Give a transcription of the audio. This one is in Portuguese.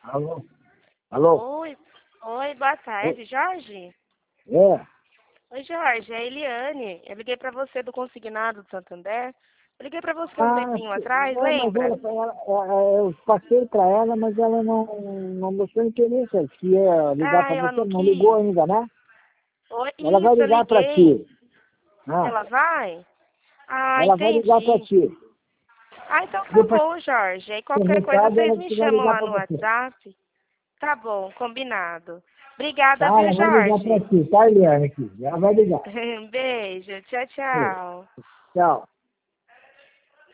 Alô? Alô? Oi, boa tarde, Jorge. É? Oi, Jorge, é a Eliane. Eu liguei pra você do Consignado do Santander. Eu liguei pra você um Ah, tempinho atrás, mas lembra? eu passei para ela, mas ela não mostrou interesse. Ela queria ligar Ah, para ela você, não não ligou quis. ainda, né? Oi, Ela vai isso, eu ligar para liguei. ti. Ah, Ela vai? Ah, ela vai ligar para entendi. ti. Ah, então tá Depois bom, Jorge. Aí do qualquer coisa recado, vocês ela me vai chamam ligar lá para no você. WhatsApp. Tá bom, combinado. Obrigada, Tá? viu, Ela vai ligar para Jorge? ti, tá, Eliane? Aqui. Ela vai ligar. Beijo, tchau, Oi. tchau. Tchau.